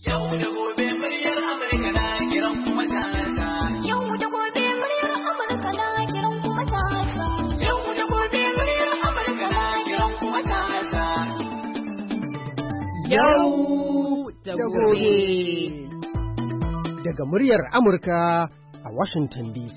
Yau da gobe muryar Amurka na kiran kuma ta. Yau da gobe muryar Amurka na kiran kuma ta. Yau da gobe muryar Amurka na kiran kuma ta. Yau da gobe. Daga muryar Amurka a Washington DC.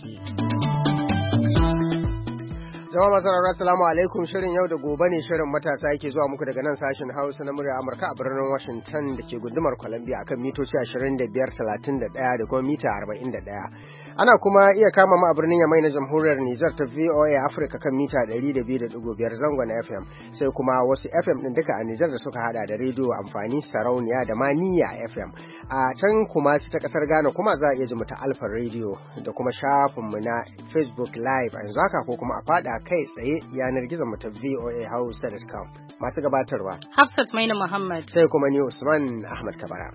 Jama'a masu rarra, assalamu alaikum. Shirin yau da gobe ne shirin matasa yake zuwa muku daga nan sashen Hausa na murya Amurka a birnin Washington da ke gundumar Columbia akan mitoci 25, 31 da kuma mita 41. Ana kuma iya kama mu a birnin Yamai na Jamhuriyar Nijar ta VOA Africa kan mita 102.5 zangon FM, sai kuma wasu FM din duka a Nijar da suka hada da rediyo amfani, sarauniya da maniya FM. A can kuma su ta kasar Ghana kuma za a iya ji mu ta Alpha Radio da kuma shafinmu na Facebook Live a yanzu haka, ko kuma a fada kai tsaye yanar gizon mu ta voahausa.com. Masu gabatarwa Hafsat Maina Muhammad, sai kuma ni Usman Ahmad Kabara.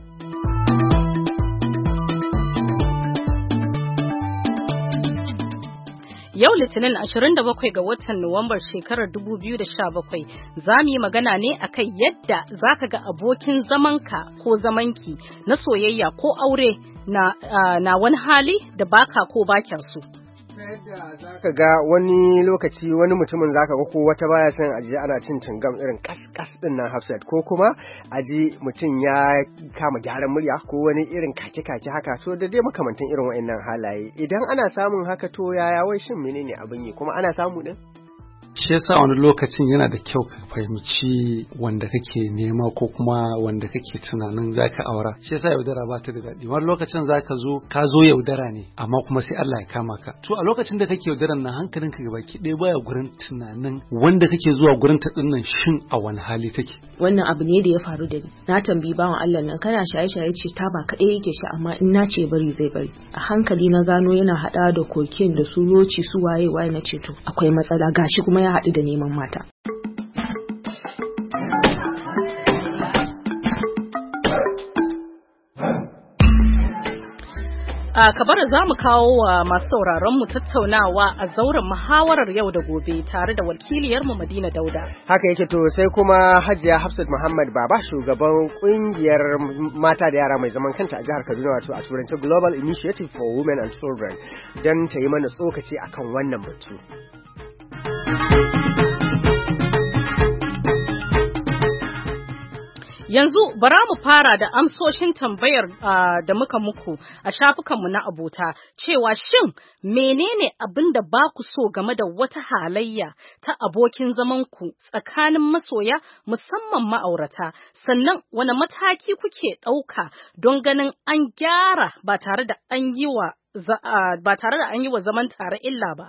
Yau Litinin 27 ga watan Nuwambar shekarar 2017 za mu yi magana ne akan yadda za ka ga abokin zamanka ko zamanki na soyayya ko aure na wani hali da baka ko bakin su. Yadda za ka ga wani lokaci wani mutumin za ka ga ko wata baya son aji ana cin cingam irin kas din nan Hafsat, ko kuma aji mutum ya kama gyaran murya ko wani irin kake-kake haka, to da dai makamantan irin wa'annan halaye. Idan ana samun haka, to yaya wai shin menene abin yi, kuma ana samu din? Shi yasa wani lokacin yana da kyau ka fahimci wanda kake nema ko kuma wanda kake tunanin zaka aura. Shi yasa yaudara ba ta da daɗi. Wani lokacin ka zo yaudara ne, amma kuma sai Allah ya kama ka. To a lokacin da kake yaudaran nan, hankalinka gabaki ɗaya baya gurin tunanin wanda kake zuwa gurin ta dinnan shin a wani hali take. Wannan abu ne da ya faru da ni. Na tambayi bawan Allah nan, kana shaye-shaye ce ta ba kaɗai yake shi, amma in na ce bari zai bari. A hankali na gano yana haɗa da kokin da su roci su waye na ce to akwai matsala, gashi kuma ya haɗu da neman mata. Kabara za mu kawo wa masu sauraron mu tattaunawa a zauren muhawarar yau da gobe tare da wakiliyarmu Madina Dauda. Haka yake, to sai kuma Hajiya Hafsat Muhammad Baba, shugaban kungiyar mata da yara mai zaman kanta a jihar Kaduna, wato a turance Global Initiative for Women and Children, don ta yi mana tsokaci akan wannan batu. Yanzu bara mu fara da amsoshin tambayar da muka muku a shafukanmu na abota, cewa shin menene abin da ba ku so game da wata halayya ta abokin zamanku tsakanin masoya, musamman ma'aurata, sannan wani mataki kuke ɗauka don ganin an gyara ba tare da an yi wa zaman tare illa ba.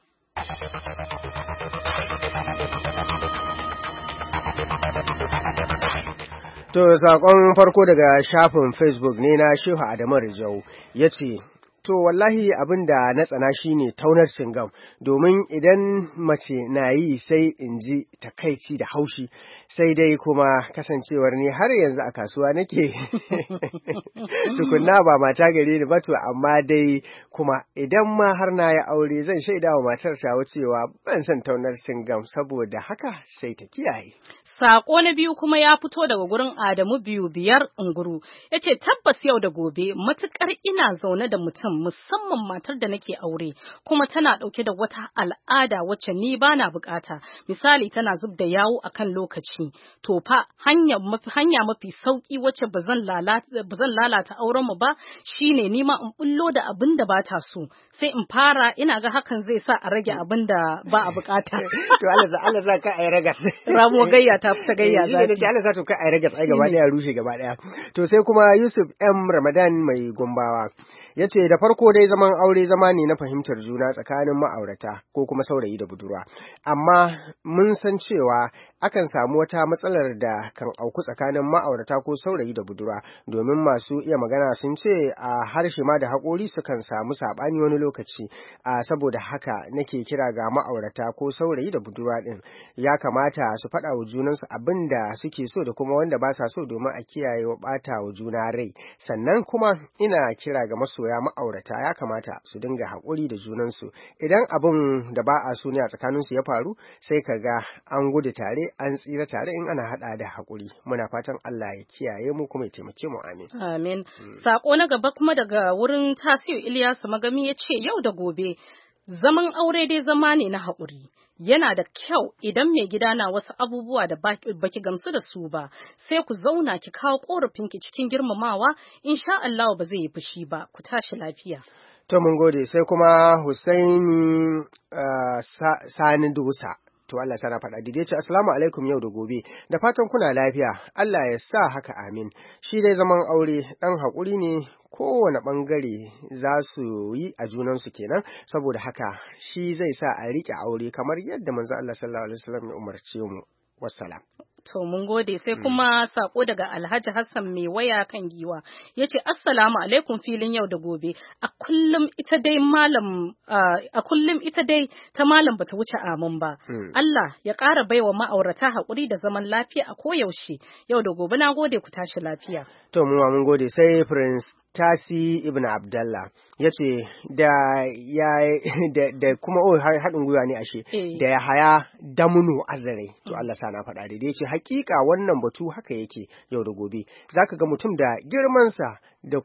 To, saƙon farko daga shafin Facebook ne na Shehu Adamu Rijau, ya ce, to wallahi abin da na tsana shine taunar cingam, domin idan mace na yi sai in ji takaici da haushi, sai dai kuma kasancewar ni har yanzu a kasuwa nake tukunna ba mata gare ni ba, to amma dai kuma idan ma har na yi aure zan shaida wa matar tawa cewa ban san taunar cingam, saboda haka sai ta kiyaye. Sako na biyu kuma ya fito daga gurin Adamu biyar Unguru, ya ce tabbas yau da gobe matukar ina zaune da mutum, musamman matar da nake aure, kuma tana ɗauke da wata al'ada wacce ni bana bukata, misali tana zub da yawo akan lokaci, to fa hanya mafi sauki wacce ba zan lalata auren mu ba shine nima in bullo da abin da bata so, sai in fara, ina ga hakan zai sa a rage abin da ba a bukata. To Allah za ka ai ragas. Ramo gayya ta fita gayya za ta. Allah za to ka ai ragas ai gaba daya rushe gaba daya. To sai kuma Yusuf M Ramadan mai Gombawa, ya ce da farko dai zaman aure zama ne na fahimtar juna tsakanin ma'aurata ko kuma saurayi da budurwa, amma mun san cewa akan samu wata matsalar da kan auku tsakanin ma'aurata ko saurayi da budurwa, domin masu iya magana sun ce a harshe ma da haƙori sukan samu saɓani wani lokaci. Saboda haka nake kira ga ma'aurata ko saurayi da budurwa ɗin, ya kamata su faɗa wa junansu abin da suke so da kuma wanda ba sa so, domin a kiyaye wa ɓata wa juna rai. Sannan kuma ina kira ga masoya ma'aurata, ya kamata su dinga haƙuri da junansu. Idan abin da ba a so ne a tsakaninsu ya faru, sai ka ga an gudu tare an tsira tare in ana hada da haƙuri. Muna fatan Allah ya kiyaye mu kuma ya taimake mu, amin. Amin. Sako na gaba kuma daga wurin Tasiu Ilyasu Magami ya ce yau da gobe zaman aure dai zama ne na haƙuri. Yana da kyau idan mai gida na wasu abubuwa da baki gamsu da su ba, sai ku zauna ki kawo ƙorafinki cikin girmamawa, insha Allah ba zai yi fushi ba, ku tashi lafiya. To mun gode, sai kuma Husaini Sani Dusa. To Allah sana faɗa dide ce assalamu alaikum yau da gobe, da fatan kuna lafiya, Allah ya sa haka, amin. Shi dai zaman aure ɗan haƙuri ne, kowane ɓangare za su yi a junansu kenan, saboda haka shi zai sa a riƙe aure kamar yadda manzo Allah sallallahu alaihi wasallam ya umarce mu. Wassalam. To mun gode, sai kuma sako daga Alhaji Hassan mai waya kan giwa yace assalamu alaikum filin yau da gobe. A kullum ita dai ta malam bata wuce amin ba. Allah ya ƙara baiwa ma'aurata haƙuri da zaman lafiya a koyaushe. Yau da gobe na gode, ku tashi lafiya. To mun gode, sai Prince Tasi Ibn Abdallah ya ce da kuma haɗin gwiwa ne ashe da ya haya damunu azare. To Allah sa na faɗa daidai, ce hakika wannan batu haka yake yau da gobe. Zaka ga mutum da girmansa da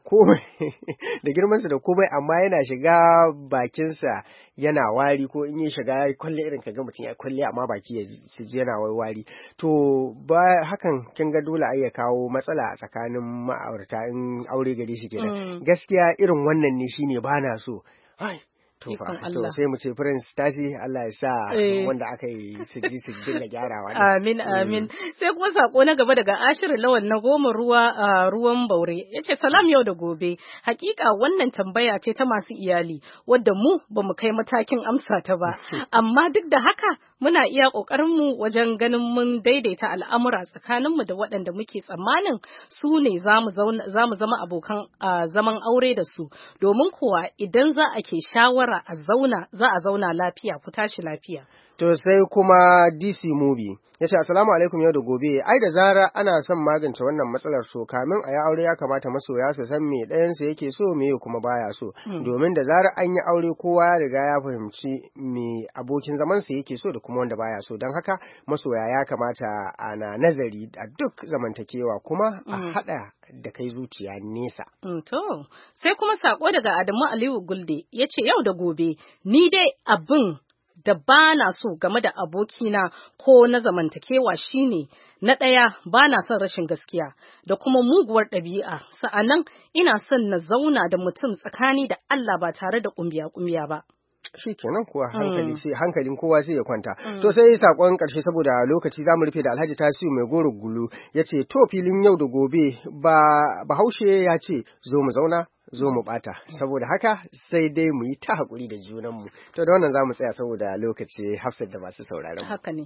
komai amma yana shiga bakinsa yana wari, ko in yi shiga kwalle irin kaga mutum ya kwalle amma baki ya ji yana wari. To ba hakan kin ga dole ai ya kawo matsala a tsakanin ma'aurata in aure gari shi kenan. Gaskiya irin wannan ne shine bana so. To sai mu ce Prince Tasi Allah ya sa wanda aka yi su dinga gyarawa. Amin amin. Sai kuma sako na gaba daga Ashir Lawan na Goma ruwan Baure. Yace salam yau da gobe. Hakika wannan tambaya ce ta masu iyali wadda mu bamu kai matakin amsa ta ba. Amma duk da haka muna iya kokarin mu wajen ganin mun daidaita al'amura tsakanin mu da waɗanda muke tsammanin su ne zamu zama abokan zaman aure da su. Domin kuwa idan za a ke shawara za a zauna lafiya, ku tashi lafiya. To sai kuma DC Movie ya ce assalamu alaikum yau da gobe, ai da zara ana son magance wannan matsalar so kamin a yi aure ya kamata masoya su san me ɗayansa yake so me kuma baya so, domin da zara an yi aure kowa ya riga ya fahimci me abokin zamansa yake so da kuma wanda baya so. Don haka masoya ya kamata ana nazari a duk zamantakewa kuma a haɗa da kai zuciya nesa. To sai kuma sako daga Adamu Aliyu Gulde ya ce yau da gobe ni dai abin da ba na so game da abokina ko na zamantakewa shine na ɗaya ba na son rashin gaskiya da kuma muguwar ɗabi'a, sa'annan ina son na zauna da mutum tsakani da Allah ba tare da ƙumbiya ba. Shi kenan kuwa hankalin kowa sai ya kwanta. To sai sakon karshe saboda lokaci zamu rufe da Alhaji Tasiu mai goro gulu yace to filin yau da gobe Bahaushe ya ce zo mu zauna zo mu bata, saboda haka sai dai mu yi ta hakuri da junanmu. To da wannan zamu tsaya saboda lokaci, Hafsat da masu sauraron mu. Haka ne.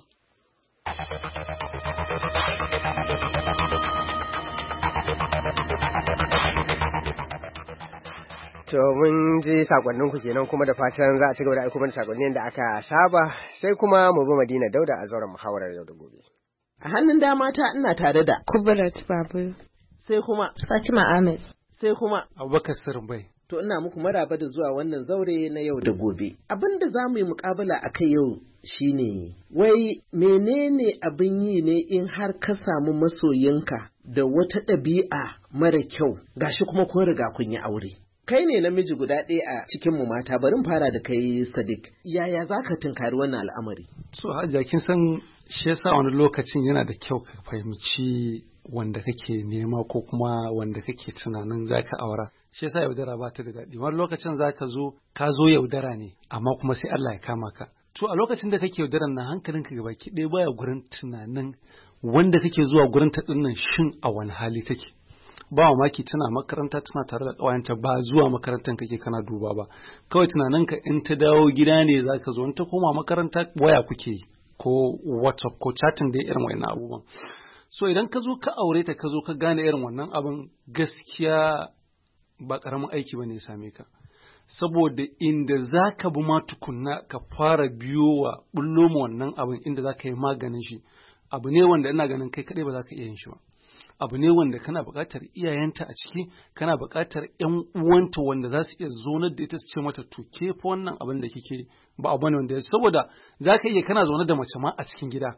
To mun ji sakonninku kenan, kuma da fatan za a ci gaba da aiko mana sakonnin da aka saba, sai kuma mu bi Madina Dauda a zauren muhawarar yau da gobe. A hannun dama ta ina tare da Kubrat Babu. Sai kuma Fatima Ahmed. Sai kuma Abubakar Sirbai. To ina muku maraba da zuwa wannan zaure na yau da gobe. Abin da za mu yi mukabala a kai yau shine wai menene abin yi ne in har ka samu masoyinka da wata ɗabi'a mara kyau gashi kuma kun riga kun yi aure. Kai ne namiji guda ɗaya a cikin mu mata, bari mu fara da kai Sadiq. Yaya za ka tunkari wannan al'amari? So Hajiya kin san shi yasa wani lokacin yana da kyau ka fahimci wanda kake nema ko kuma wanda kake tunanin zaka aura. Shi yasa yaudara ba ta da daɗi. Wani lokacin ka zo yaudara ne, amma kuma sai Allah ya kama ka. To a lokacin da kake yaudaran nan hankalinka gabaki ɗaya baya gurin tunanin wanda kake zuwa gurin ta ɗinnan shin a wani hali take. Ba mamaki tana makaranta tana tare da ƙawayenta, ba zuwa makarantar kake kana duba ba. Kawai tunaninka in ta dawo gida ne zaka zo, in ta koma makaranta waya kuke ko WhatsApp ko chatting da irin wannan abubuwan. So idan ka zo ka aure ta ka zo ka gane irin wannan abin, gaskiya ba ƙaramin aiki ba ne ya same ka. Saboda inda za ka bi ma tukunna ka fara biyo wa bullo ma wannan abin inda za ka yi maganin shi, abu ne wanda ina ganin kai kaɗai ba za ka iya yin shi ba. Abu ne wanda kana buƙatar iyayenta a ciki, kana buƙatar ƴan uwanta wanda za su iya zonar da ita su ce mata to ke fa wannan abin da kike ba abu ne wanda saboda za ka iya kana zaune da mace ma a cikin gida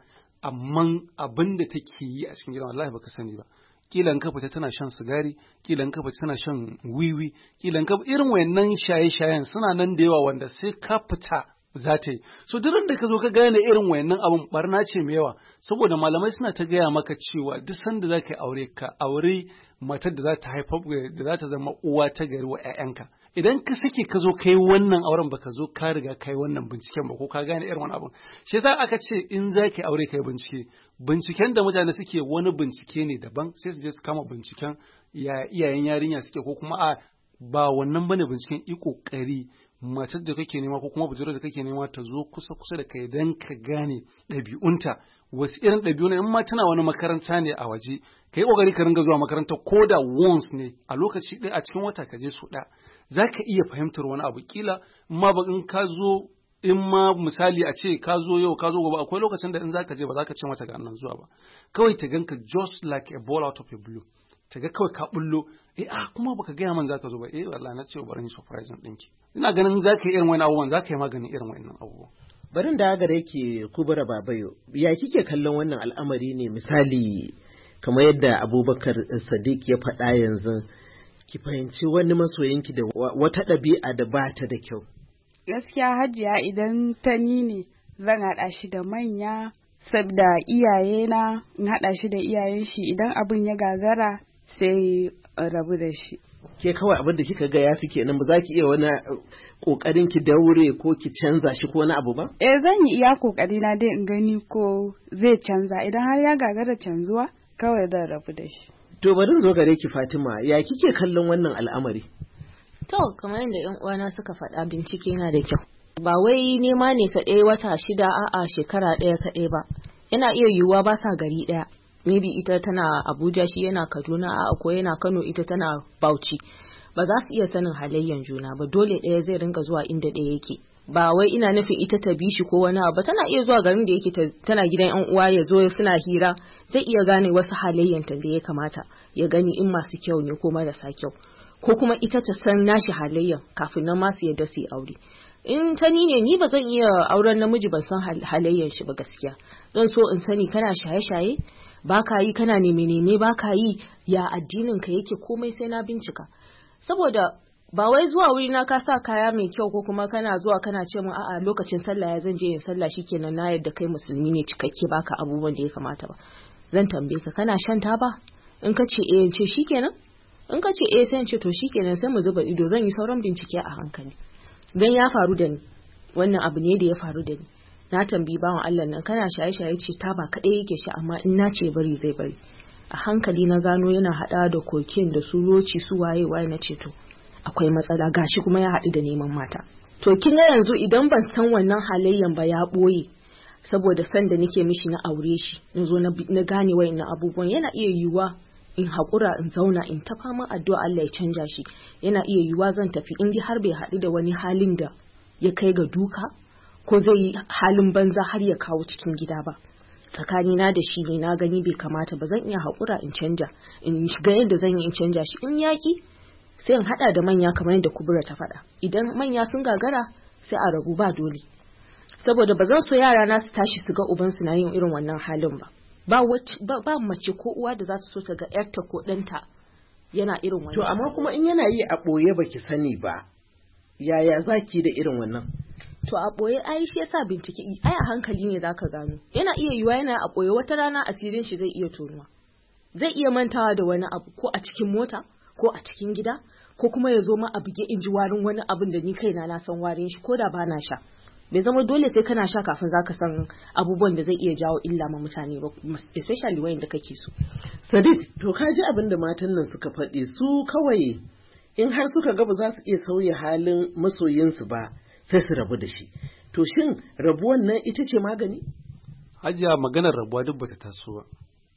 amma abin da take yi a cikin gidan wallahi baka sani ba. Kila in ka fita tana shan sigari, kila in ka fita tana shan wiwi, kila in ka irin wayannan shaye-shayen suna nan da yawa wanda sai ka fita za ta yi. So duk da ka zo ka gane irin wayannan abun barna ce mai yawa, saboda malamai suna ta gaya maka cewa duk sanda za ka yi aure, ka aure matar da za ta haifar da za ta zama uwa ta gari wa 'ya'yanka. Idan ka sake ka zo kai wannan auren baka zo ka riga kai wannan binciken ba ko ka gane irin wani abun. Shi yasa aka ce in za ka yi aure kai bincike, binciken da mutane suke wani bincike ne daban, sai su je su kama binciken ya iyayen yarinya suke ko kuma a ba wannan bane binciken, i kokari matar da kake nema ko kuma budurwar da kake nema ta zo kusa da kai dan ka gane ɗabi'unta, wasu irin ɗabi'u ne. In ma tana wani makaranta ne a waje, ka yi ƙoƙari ka ringa zuwa makaranta ko da once ne a lokaci ɗaya a cikin wata ka je su ɗaya, za ka iya fahimtar wani abu. Kila in ma in ka zo, in ma misali a ce ka zo yau ka zo gobe, akwai lokacin da in za ka je ba za ka ce mata ga nan zuwa ba, kawai ta ganka just like a ball out of a blue, ta ga kawai ka bullo, kuma baka gaya man za ka zo ba, wallahi na ce bari ni surprise ɗinki. Ina ganin za ka yi irin wani abubuwan, za ka yi maganin irin wa'annan abubuwan. Barin da gare yake Kubura Babayo, ya kike kallon wannan al'amari ne? Misali kamar yadda Abubakar Sadiq ya faɗa yanzu, ki fahimci wani masoyinki da wata ɗabi'a da ba ta da kyau. Gaskiya Hajiya, idan ta ni ne zan haɗa shi da manya, sabda iyayena in haɗa shi da iyayen shi, idan abin ya gagara sai rabu da shi. Ke kawai abin da kika ga yafi kenan, ba za ki iya wani kokarin ki daure ko ki canza shi ko wani abu ba? Zan yi iya kokari na dai in gani ko zai canza, idan har ya gagara canzuwa kawai zan rabu da shi. To bari zo gare ki Fatima, ya kike kallon wannan al'amari? To kamar yadda ƴan uwana suka faɗa, bincike yana da kyau. Ba wai nema ne kaɗai wata 6 a'a shekara 1 kaɗai ba. Yana iya yiwuwa ba sa gari ɗaya. Maybe ita tana Abuja, shi yana Kaduna, ko yana Kano, ita tana Bauchi. Ba za su iya sanin halayyan juna ba, dole ɗaya zai ringa zuwa inda ɗaya yake. Ba wai ina nufin ita ta bi shi ko wani abu, tana iya zuwa garin da yake, tana gidan ƴan uwa, ya zo suna hira, zai iya gane wasu halayyanta da ya kamata ya gani, in masu kyau ne ko marasa kyau, ko kuma ita ta san nashi halayyan kafin nan ma su yadda su yi aure. In ta ni ba zan iya auren namiji ban san halayyan shi ba gaskiya. Zan so in sani kana shaye-shaye, ba ka yi, kana neme ba ka yi, ya addinin ka yake, komai sai na bincika. Saboda ba wai zuwa wuri na ka sa kaya mai kyau ko kuma kana zuwa kana ce min a'a lokacin sallah ya zan je yin sallah shikenan na yadda kai musulmi ne cikakke, baka abubuwan da ya kamata ba. Zan tambaye ka kana shan taba? In ka ce in ce shikenan. In ka ce sai in ce to shikenan, sai mu zuba ido, zan yi sauran bincike a hankali. Dan ya faru da ni, wannan abu ne da ya faru da ni. Na tambayi bawan Allah nan, kana shaye-shaye ce taba kaɗai yake sha, amma in na ce bari zai bari. A hankali na gano yana haɗa da kokin da su roci su waye na ce to akwai matsala, gashi kuma ya haɗu da neman mata. To kin ga yanzu idan ban san wannan halayyan ba, ya ɓoye saboda san da nake mishi na aure shi, in zo na gane wayannan abubuwan, yana iya yiwuwa in haƙura in zauna in ta fama addu'a Allah ya canja shi. Yana iya yiwuwa zan tafi, in har bai haɗu da wani halin da ya kai ga duka ko zai yi halin banza har ya kawo cikin gida ba. Tsakanina da shi ne na gani bai kamata ba, zan iya haƙura in canja, in shiga yadda zan yi in canja shi. In yaƙi sai in haɗa da manya kamar yadda Kubura ta faɗa. Idan manya sun gagara sai a rabu ba dole. Saboda ba zan so yara na su tashi su ga ubansu na yin irin wannan halin ba. Ba mace ko uwa da za ta so ta ga ‘yarta ko ɗanta yana irin wannan. To amma kuma in yana yi a ɓoye baki sani ba, yaya za ki da irin wannan? To a ɓoye ai shi yasa bincike, ai a hankali ne zaka gano. Yana iya yiwuwa yana a ɓoye, wata rana asirin shi zai iya tonuwa. Zai iya mantawa da wani abu, ko a cikin mota ko a cikin gida, ko kuma ya zo ma a buge in ji warin wani abin da ni kaina na san warin shi ko da ba na sha. Bai zama dole sai kana sha kafin zaka san abubuwan da zai iya jawo illa ma mutane ba, especially wayanda kake so. Sadiq, to ka ji abin da matan nan suka faɗi, su kawai in har suka ga ba za su iya sauya halin masoyinsu ba sai su rabu da shi. To shin rabuwan nan ita ce magani? Hajiya, maganar rabuwa duk bata taso ba.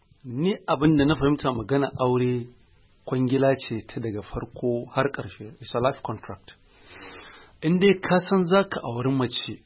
Ni abin da na fahimta, magana aure kwangila ce ta daga farko har ƙarshe, it's a life contract. In dai ka san za ka auri mace,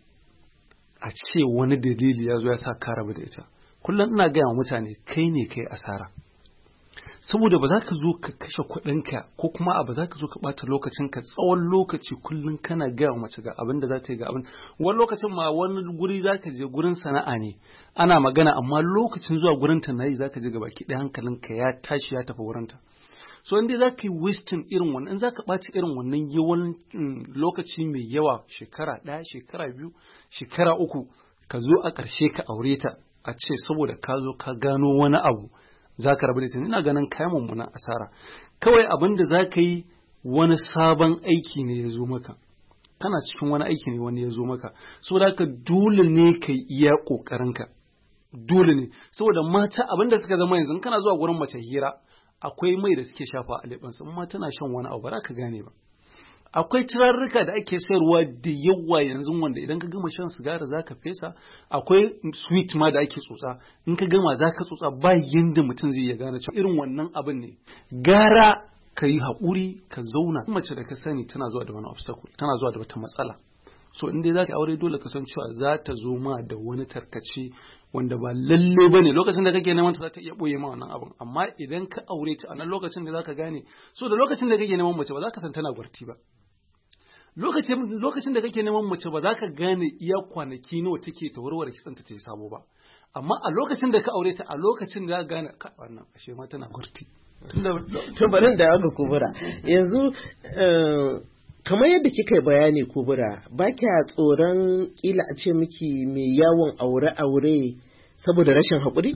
a ce wani dalili ya zo ya sa ka rabu da ita, kullum ina gaya wa mutane kai ne kai asara. saboda ba za ka zo ka kashe kuɗinka ko kuma ba za ka zo ka ɓata lokacinka tsawon lokaci kullum kana gaya mace ga abin da za ta yi ga abin wani lokacin ma wani guri za ka je gurin sana'a ne ana magana amma lokacin zuwa gurin ta nayi za ka je gaba ki ɗaya hankalinka ya tashi ya tafi wurinta so in dai za ka yi wasting irin wannan in za ka ɓaci irin wannan yawan lokaci mai yawa shekara 1 shekara 2 shekara 3 ka zo a ƙarshe ka aure ta a ce saboda ka zo ka gano wani abu za ka rabu da ita ina ganin kayan mummunan asara kawai abin da za ka yi wani sabon aiki ne ya zo maka kana cikin wani aiki ne wani ya zo maka saboda haka dole ne ka yi iya ƙoƙarinka dole ne saboda mata abin da suka zama yanzu kana zuwa gurin mace hira akwai mai da suke shafa a leɓansu amma tana shan wani abu ba za ka gane ba akwai turarruka da ake sayarwa da yawa yanzu wanda idan ka gama shan sigara za ka fesa akwai sweet ma da ake tsotsa in ka gama za ka tsotsa ba yanda mutum zai iya gane cewa irin wannan abin ne gara ka yi haƙuri ka zauna mace da ka sani tana zuwa da wani obstacle tana zuwa da wata matsala so in dai za ka aure dole ka san cewa za ta zo ma da wani tarkace wanda ba lalle ba ne lokacin da kake neman ta za ta iya ɓoye ma wannan abin amma idan ka aure ta a nan lokacin da za ka gane so da lokacin da kake neman mace ba za ka san tana gwarti ba lokacin da kake neman mace ba za ka gane iya kwanaki nawa take ta warware kitsan ta yi sabo ba amma a lokacin da ka aure ta a lokacin da za ka gane wannan ashe ma tana gwarti to bari da ga kubura yanzu kamar yadda kika yi bayani kubura ba kya tsoron kila a ce miki mai yawon aure saboda rashin haƙuri?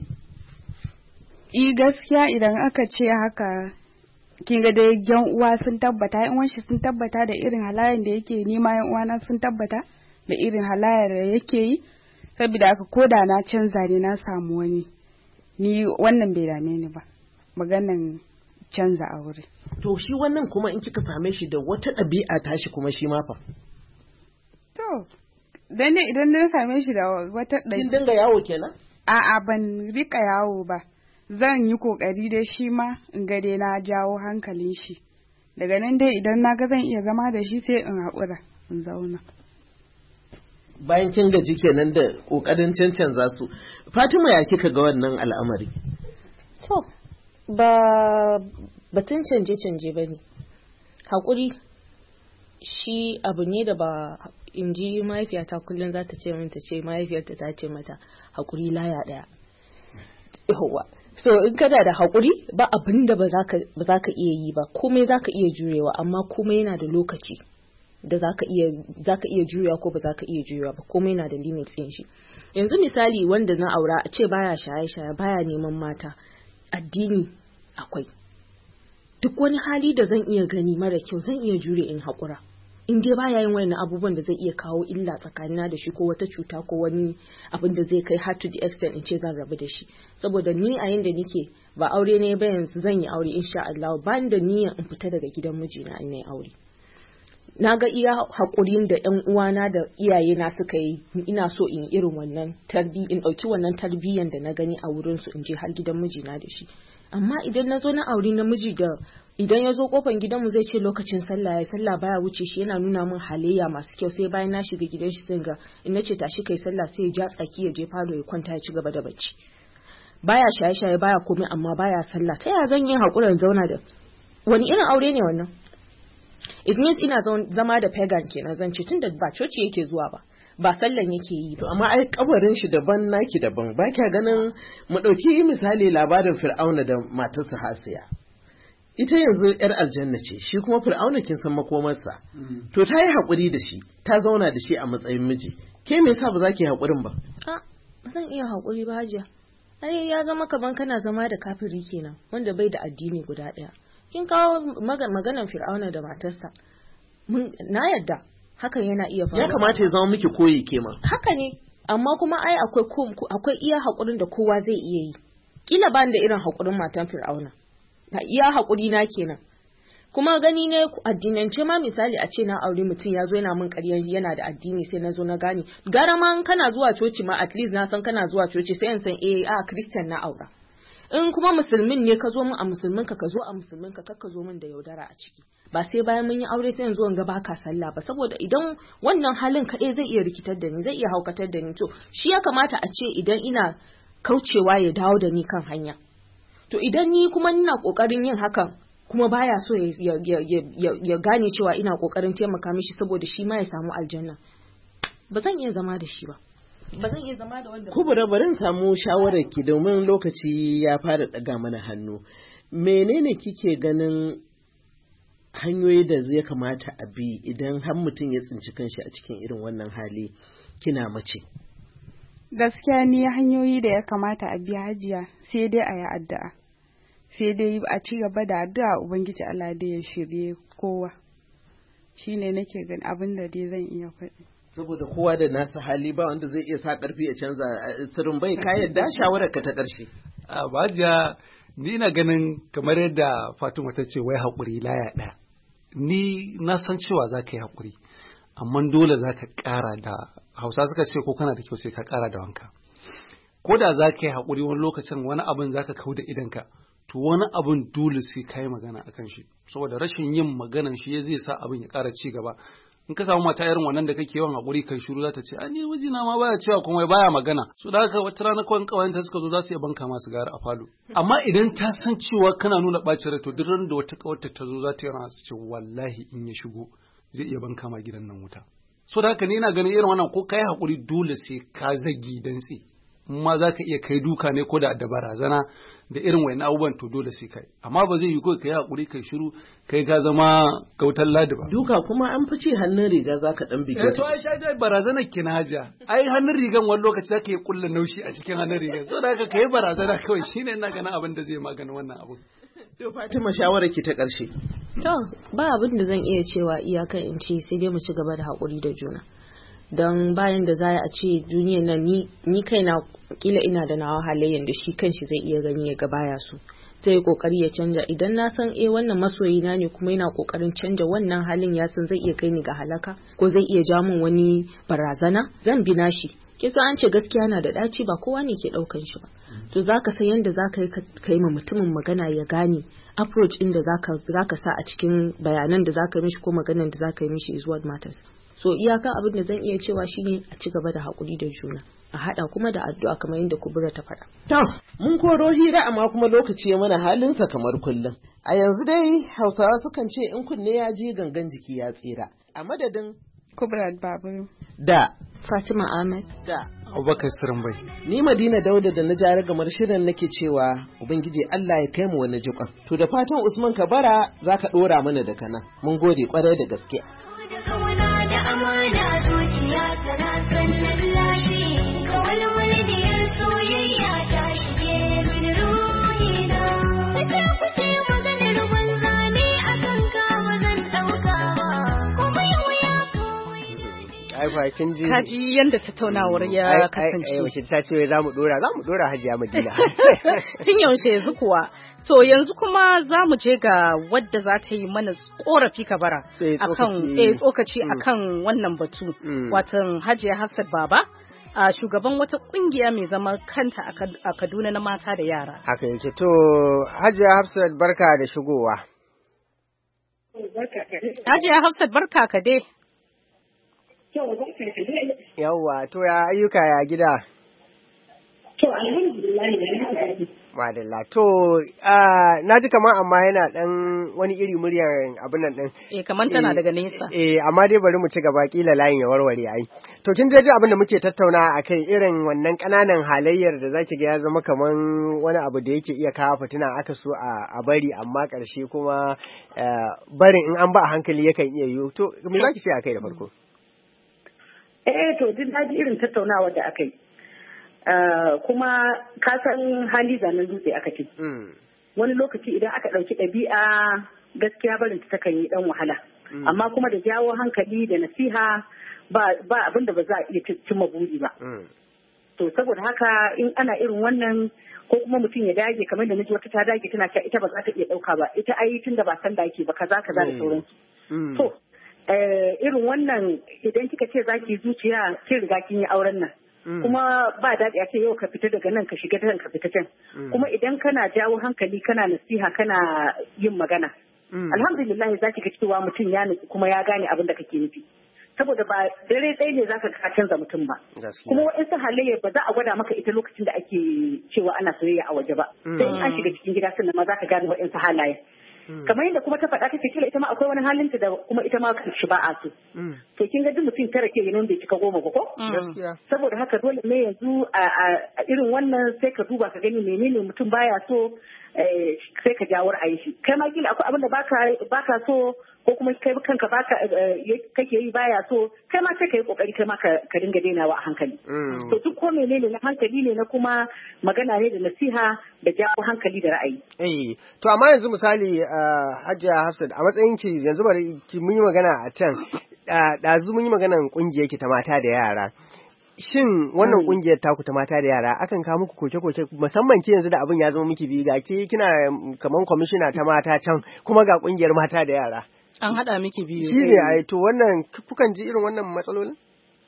Gaskiya idan aka ce haka kin ga dai yan uwa sun tabbata yan uwan shi sun tabbata da irin halayen da yake nema yan uwana sun tabbata da irin halayen da yake yi saboda haka koda na canza ne na samu wani ni wannan bai dame ni ba maganan canza aure. To shi wannan kuma in kika same shi da wata ɗabi'a tashi kuma shi ma fa. To dan ne idan na same shi da wata ɗabi'a. Kin dinga yawo kenan? A'a ban rika yawo ba. Zan yi kokari dai shi ma in ga dai na jawo hankalin shi. Daga nan dai idan na ga zan iya zama da shi sai in haƙura in zauna. Bayan kin gaji kenan da kokarin cancanza su. Fatima ya kika ga wannan al'amari? To ba batun canje-canje ba ne haƙuri shi abu ne da ba in ji mahaifiyata kullum za ta ce min ta ce mahaifiyarta ta ce mata haƙuri laya ɗaya so in kana da haƙuri ba abin da ba za ka iya yi ba komai za ka iya jurewa amma komai yana da lokaci da za ka iya jurewa ko ba za ka iya jurewa ba komai yana da limit ɗin shi yanzu misali wanda na aura a ce baya shaye-shaye baya neman mata addini akwai duk wani hali da zan iya gani mara kyau zan iya jure in haƙura in dai baya yin wani abubuwan da zai iya kawo illa tsakanina da shi ko wata cuta ko wani abin da zai kai har to the extent in ce zan rabu da shi saboda ni a yanda nike ba aure ne ba yanzu zan yi aure insha Allah ba ni da niyyar in fita daga gidan mijina in yi aure na ga iya haƙurin da ƴan uwana da iyayena suka yi ina so in yi irin wannan in ɗauki wannan tarbiyyan da na gani a wurin su in je har gidan mijina da shi amma idan na zo na aure namiji da idan ya zo kofan gidanmu zai ce lokacin sallah ya sallah baya wuce shi yana nuna min halayya masu kyau sai bayan na shiga gidan shi sai ga in nace tashi kai sallah sai ya ja tsaki ya je falo ya kwanta ya ci gaba da bacci baya shaye-shaye baya komai amma baya sallah ta yaya zan yi haƙurin zauna da wani irin aure ne wannan it means ina zama da pagan kenan zan ce tunda ba coci yake zuwa ba sallan yake yi ba amma ai kabarin shi daban naki daban ba kya ganin mu dauki misali labarin Fir'auna da matarsa Hasiya ita yanzu yar aljanna ce shi kuma Fir'auna kin san makomarsa to ta yi hakuri da shi ta zauna da shi a matsayin miji ke me yasa ba za ki hakurin ba zan iya hakuri ba hajiya ai ya zama kaman kana zama da kafiri kenan wanda bai da addini guda daya kin kawo maganan Fir'auna da matarsa na yadda hakan yana iya faruwa ya kamata ya zama miki koyi kema haka ne amma kuma ai akwai iya hakurin da kowa zai iya yi kila ban da irin hakurin matan Fir'auna da iya hakuri na kenan kuma gani ne addinance ma misali a ce na aure mutum ya zo yana min ƙarya yana da addini sai na zo na gane gara ma kana zuwa coci ma at least na san kana zuwa coci sai in san Christian na aura in kuma musulmin ne ka zo min a musulminka ka zo a musulminka kar ka zo min da yaudara a ciki ba sai bayan mun yi aure sai yanzu ga baka sallah ba saboda idan wannan halin kaɗai zai iya rikitar da ni zai iya haukatar da ni to shi ya kamata a ce idan ina kaucewa ya dawo da ni kan hanya To idan ni kuma ina kokarin yin hakan kuma baya so ya gane cewa ina kokarin taimaka mishi saboda shi ma ya samu aljanna, ba zan iya zama da shi ba. Ba zan iya zama da wanda. Kubura, bari in samu shawarar ki domin lokaci ya fara daga mana hannu. Menene kike ganin hanyoyi da zai kamata a bi idan har mutum ya tsinci kanshi a cikin irin wannan hali kina mace? Gaskiya ni hanyoyi da ya kamata a bi, Hajiya, sai dai a yi addu'a. Sai dai a ci gaba da addu'a, Ubangiji Allah dai ya shirye kowa. Shine nake ganin abin da dai zan iya faɗi. Saboda kowa da nasa hali, ba wanda zai iya sa ƙarfi ya canza sirrin bai. Ka yadda shawarar ka ta ƙarshe? Bajiya, ni ina ganin kamar yadda Fatima ta ce wai haƙuri laya ɗaya. Ni na san cewa za ka yi haƙuri, amma dole za ka ƙara da Hausa suka ce ko kana da kyau sai ka ƙara da wanka. Ko da za ka yi haƙuri wani lokacin wani abin za ka kau da idanka, to wani abin dole sai ka yi magana a kan shi. Saboda rashin yin maganan shi zai sa abin ya ƙara ci gaba. In ka samu mata irin wannan da kake yawan haƙuri kai shiru, za ta ce ni mijina ma baya cewa kuma baya magana. So da haka wata rana kawai kawayenta suka zo za su iya banka masu gara a falo. Amma idan ta san cewa kana nuna ɓacin rai, to duk ran da wata kawarta ta zo za ta yi rana su ce wallahi in ya shigo zai iya banka ma gidan nan wuta. So da haka ni ina ganin irin wannan ko kai haƙuri dole sai ka zagi dantse. Ma za ka iya kai duka ne ko da barazana da irin wayan abubuwan, to dole sai kai. Amma ba zai yi ko kai haƙuri kai shiru kai ka zama kautar ladi ba. Duka kuma an fice hannun riga za ka ɗan bige. To ai sai barazana kina Hajiya. Ai hannun rigan wani lokaci za ka yi kulla naushi a cikin hannun rigan. So da haka kai barazana kawai shine ina ganin abin da zai magana wannan abun. To Fatima, shawarar ki ta ƙarshe. To ba abin da zan iya cewa iyakan in ce sai dai mu ci gaba da haƙuri da juna. Don bayan da za a ce duniyar nan ni kaina kila ina da nawa halayen da shi kanshi zai iya gani ya ga baya su, zai kokari ya canja. Idan na san wannan masoyina ne kuma yana kokarin canja wannan halin, ya san zai iya kai ni ga halaka ko zai iya ja min wani barazana, zan bi nashi. Kisa an ce gaskiya na da daci, ba kowa ne ke daukan shi ba. To zaka san yanda zaka yi kai ma mutumin magana ya gane approach din da zaka sa a cikin bayanan da zaka mishi ko maganan da zaka yi mishi is what matters. So iyaka abin da zan iya cewa shine a ci gaba da haƙuri da juna, a haɗa kuma da addu'a kamar yadda Kubura ta faɗa. To, mun koro hira amma kuma lokaci ya mana halinsa kamar kullum. A yanzu dai Hausawa sukan ce in kunne ya ji gangan jiki ya tsira. A madadin Kubra Babu da Fatima Ahmed da Abubakar Sirimbai. Ni Madina Dauda da na jara gamar shirin nake cewa Ubangiji Allah ya kai mu wani jiƙon. To da fatan Usman Kabara za ka ɗora mana daga nan. Mun gode ƙwarai da gaske. Amana zuciya tana sannan lafi, kawai walidiyar soyayya ta shige min ruhina. Fita fice maganar banza ne a kan kama zan ɗauka ba, kuma yau ya Ai kin ji. Ka ji yanda tattaunawar ya kasance. Ai wace ta ce za mu dora Hajiya Madina. Tun yaushe yanzu kuwa. To yanzu kuma za mu je ga wadda za ta yi mana korafi Kabara akan tsokaci akan wannan batu. Watan Hajiya Hafsat Baba, a shugaban wata kungiya mai zaman kanta a Kaduna na mata da yara. Haka yake. To Hajiya Hafsat, barka da shigowa. Hajiya Hafsat, barka ka dai. Yawwa, to ya ayyuka ya gida? To alhamdulillah. Madalla. To na ji kamar amma yana dan wani iri muryar abin nan din. Kamar tana daga nesa. Amma dai bari mu ci gaba, kila layin ya warware ai. To kin ji abin da muke tattauna akai, irin wannan kananan halayyar da zaki ga ya zama kaman wani abu da yake iya kawo fitina, aka so a bari amma karshe kuma barin in an ba a hankali yakan iya yiwu. To me zaki ce akai da farko? To duk na ji irin tattaunawar da aka yi. Kuma ka san hali zanen dutse aka ce. Wani lokaci idan aka ɗauki ɗabi'a gaskiya barin ta takan yi ɗan wahala. Amma kuma da jawo hankali da nasiha ba abin da ba za a iya cimma buri ba. To saboda haka in ana irin wannan ko kuma mutum ya dage kamar da naji wata ta dage tana cewa ita ba za ta iya ɗauka ba, ita ai tun da ba san da ake ba kaza da sauransu. To irin wannan idan kika ce zaki zuciya kin riga kin yi auren nan. Kuma ba daɗi a ce yau ka fita daga nan ka shiga can ka fita can. Kuma idan kana jawo hankali kana nasiha kana yin magana. Alhamdulillah za ki ga cewa mutum ya nutsu kuma ya gane abin da kake nufi. saboda ba dare ɗaya ne zaka ka canza mutum ba. Kuma waɗansu halayya ba za a gwada maka ita lokacin da ake cewa ana soyayya a waje ba. Sai in an shiga cikin gida sannan ma zaka gane waɗansu halaye. Kamar yadda kuma ta faɗa take kila ita ma akwai wani halinta da kuma ita ma kan shi ba a so. To kin ga duk mutum tara ke yin bai cika 10 ba ko? Saboda haka dole ne yanzu a irin wannan sai ka duba ka gani menene mutum baya so sai ka jawo ra'ayin shi. Kai ma kila akwai abin da baka so ko kuma kai kanka kake yi baya so kai ma sai ka yi kokari kai ma ka dinga dainawa a hankali. To duk ko menene na hankali ne na kuma magana ne da nasiha da jawo hankali da ra'ayi. To amma yanzu misali Hajiya Hafsat a matsayin ki yanzu bari ki mun yi magana a can ɗazu mun yi maganan kungiyar ki ta mata da yara. Shin wannan kungiyar taku ta mata da yara akan kawo muku koke-koke musamman ke yanzu da abin ya zama miki biyu ga ke kina kaman kwamishina ta mata can kuma ga kungiyar mata da yara. An haɗa miki biyu. Shi ne ai to wannan kukan ji irin wannan matsalolin?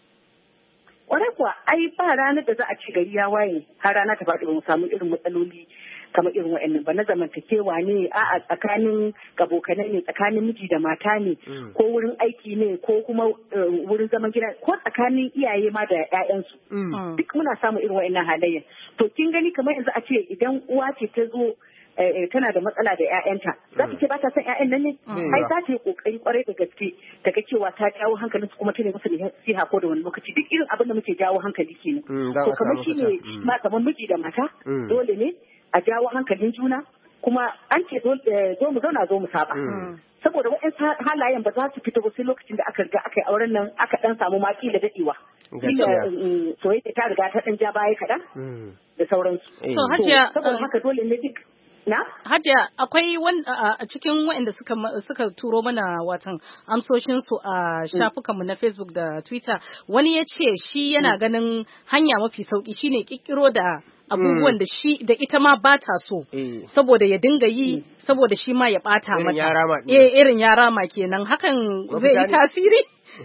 Kwarai kuwa ai ba ranar da za a ci gari ya waye har rana ta faɗi mu samu irin matsaloli kamar irin wa'annan ba na zamantakewa ne a tsakanin abokanai ne tsakanin miji da mata ne ko wurin aiki ne ko kuma wurin zaman gida ko tsakanin iyaye ma da 'ya'yansu duk muna samun irin wa'annan halayya to kin gani kamar yanzu a ce idan uwa ce ta zo tana da matsala da 'ya'yanta za ta ce ba ta son 'ya'yan nan ne ai za ta yi kokari kwarai da gaske ta ga cewa ta jawo hankalin su kuma ta ne musu nasiha ko da wani lokaci duk irin abin da muke jawo hankali kenan to kamar shi ne ma kamar miji da mata dole ne a jawo hankalin juna kuma an ce zo mu zauna zo mu saba saboda waɗansu halayen ba za su fito ba sai lokacin da aka riga aka yi auren nan aka dan samu maki da dadewa soyayya ta riga ta dan ja baya kaɗan da sauransu saboda haka dole ne duk Hajiya akwai a cikin waɗanda suka turo mana watan amsoshinsu a shafukanmu na Facebook da Twitter wani ya ce shi yana ganin hanya mafi sauki shine kikkiro da abubuwan da ita ma ba ta so saboda ya dinga yi saboda shi ma ya bata mata irin ya rama kenan hakan zai yi tasiri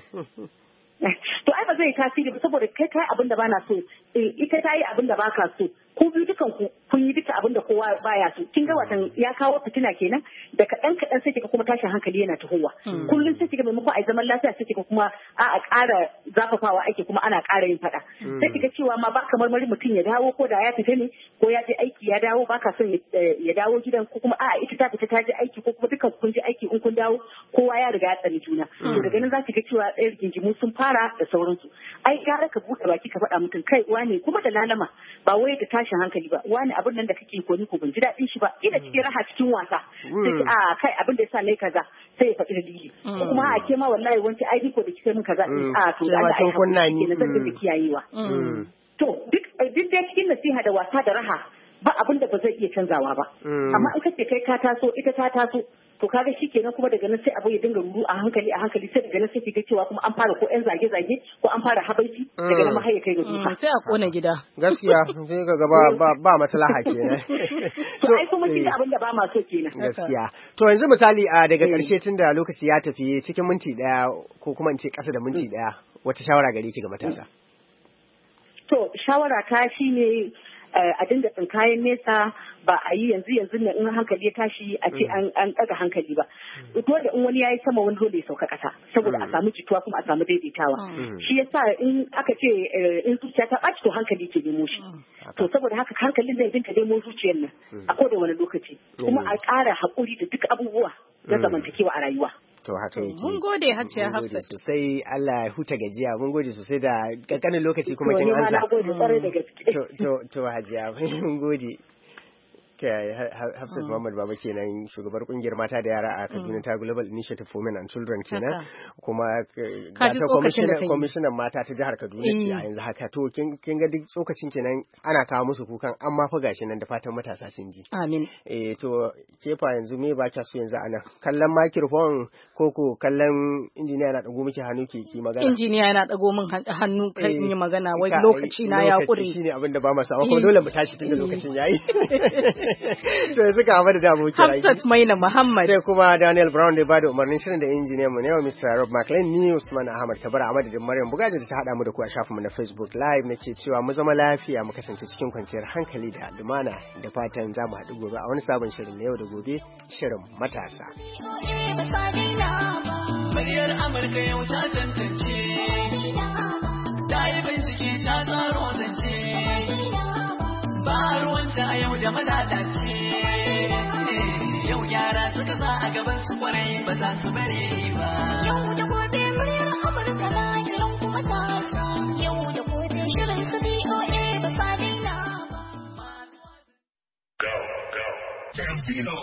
to ai ba zai yi tasiri ba saboda kai abin da bana so ita ta yi abin da baka so ko biyu dukan ku kun yi duka abin da kowa baya so kin ga watan ya kawo fitina kenan da kaɗan sai kika kuma tashin hankali yana tahowa kullum sai kika maimakon ai zaman lafiya sai kika kuma a ƙara zafafawa ake kuma ana ƙara yin faɗa sai kika cewa ma baka marmari mutum ya dawo ko da ya fita ne ko ya je aiki ya dawo baka son ya dawo gidan ko kuma a'a ita ta fita ta je aiki ko kuma dukan kun je aiki in kun dawo kowa ya riga ya tsani juna to daga nan za ki ga cewa ɗaya rigingimu sun fara da sauransu ai gara ka buɗe baki ka faɗa mutum kai wane kuma da lalama ba wai da tashin hankali ba wani abin nan da kake ko ni ko ban ji daɗin shi ba ina cikin raha cikin wasa sai a kai abin da yasa nayi kaza sai ya faɗi dalili ko kuma a ke ma wallahi wanci ai ko da kike min kaza a to da Allah ai kunna ni na zan da kiyayewa to duk da cikin nasiha da wasa da raha ba abin da ba zai iya canzawa ba amma in kace kai ka taso ita ta taso to kaga shikenan kuma daga nan sai abu ya dinga ruru a hankali sai daga nan sai kiga cewa kuma an fara ko yan zage-zage ko an fara habaici daga nan mahaiya kai ga duka sai a kona gida gaskiya sai ga ba maslaha kenan to ai kuma kiga abin da ba ma so kenan gaskiya to yanzu misali daga karshe tunda lokaci ya tafi cikin minti daya ko kuma in ce kasa da minti daya wata shawara gare ki ga matasa to shawara ta shine a dinga tsinkayen nesa ba a yi yanzu ne in hankali ya tashi a ce an ɗaga hankali ba dole in wani ya yi sama wani dole ya sauka ƙasa saboda a samu jituwa kuma a samu daidaitawa shi yasa in aka ce in zuciya ta ɓaci to hankali ke nemo shi to saboda haka hankalin zai dinka nemo zuciyar nan a koda wani lokaci kuma a ƙara haƙuri da duk abubuwa na zamantakewa a rayuwa. To haka yake. Mun gode Hajiya Hafsat. Sosai Allah ya huta gajiya. Mun gode sosai da kankanin lokaci kuma kin ansa. To gode kwarai da gaske. To Hajiya mun gode. Hafsat Muhammad Baba kenan shugabar kungiyar mata da yara a Kaduna ta Global Initiative for Women and Children kenan kuma ta kwamishinan mata ta jihar Kaduna a yanzu haka to kin ga duk tsokacin kenan ana kawo musu kukan amma fa gashi nan da fatan matasa sun ji. Amin. To kefa yanzu me ba kya so yanzu anan kallon microphone ko kallon injiniya yana dago miki hannu ki magana. Injiniya yana dago min hannu kai in yi magana wai lokaci na ya kure. Shine abin da ba mu samu kuma dole mu tashi tunda lokacin yayi. To yanzu ka da dabo ke aiki. Hafsat Maina Muhammad. Sai kuma Daniel Brown da ba da umarnin shirin da injiniyan mu ne wa Mr. Rob McLean ni Usman Ahmad Kabara a madadin Maryam Bugaji da ta hada mu da ku a shafinmu na Facebook Live nake cewa mu zama lafiya mu kasance cikin kwanciyar hankali da lumana da fatan za mu haɗu gobe a wani sabon shirin na yau da gobe shirin matasa. muryar Amurka yau ta tantance, ta yi bincike ta tsaro zance, ba ruwanta a yau da malalace. Yau gyara suka sa a gaban su kwarai ba za su bare ba. Yau da gobe muryar Amurka na kiran kuma ta yau da gobe shirin su BOA ba sa daina ba.